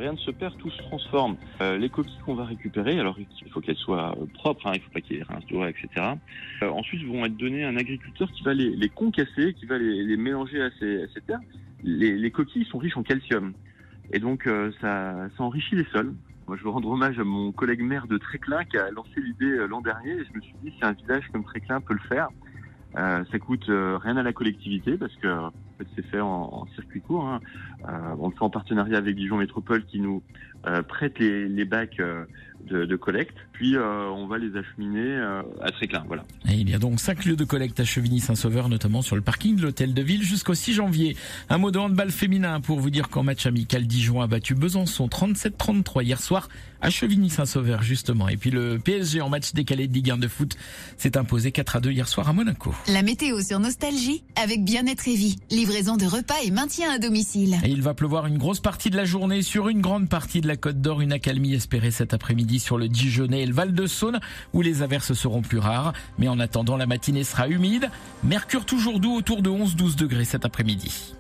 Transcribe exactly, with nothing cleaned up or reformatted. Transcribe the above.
rien ne se perd, tout se transforme. Euh, les coquilles qu'on va récupérer, alors il faut qu'elles soient propres, hein, il ne faut pas qu'il y ait rince doigts, et cetera. Euh, ensuite vont être données à un agriculteur qui va les, les concasser, qui va les, les mélanger à ces, à ces terres. Les, les coquilles sont riches en calcium et donc euh, ça, ça enrichit les sols. Moi, je veux rendre hommage à mon collègue maire de Tréclin qui a lancé l'idée euh, l'an dernier et je me suis dit si un village comme Tréclin peut le faire, euh, ça coûte euh, rien à la collectivité parce que en fait, c'est fait en, en circuit court. Hein. Euh, on le fait en partenariat avec Dijon Métropole qui nous euh, prête les, les bacs euh, de, de collecte. Puis euh, on va les acheminer euh, à Tréclin. Voilà. Et il y a donc cinq lieux de collecte à Chevigny-Saint-Sauveur, notamment sur le parking de l'hôtel de ville jusqu'au six janvier. Un mot de handball féminin pour vous dire qu'en match amical, Dijon a battu Besançon trente-sept trente-trois hier soir à Chevigny-Saint-Sauveur justement. Et puis le P S G en match décalé de Ligue un de foot s'est imposé quatre à deux hier soir à Monaco. La météo sur Nostalgie avec Bien-être et Vie. Livraison de repas et maintien à domicile. Et il va pleuvoir une grosse partie de la journée sur une grande partie de la Côte d'Or. Une accalmie espérée cet après-midi sur le Dijonais et le Val-de-Saône où les averses seront plus rares. Mais en attendant, la matinée sera humide. Mercure toujours doux autour de onze douze degrés cet après-midi.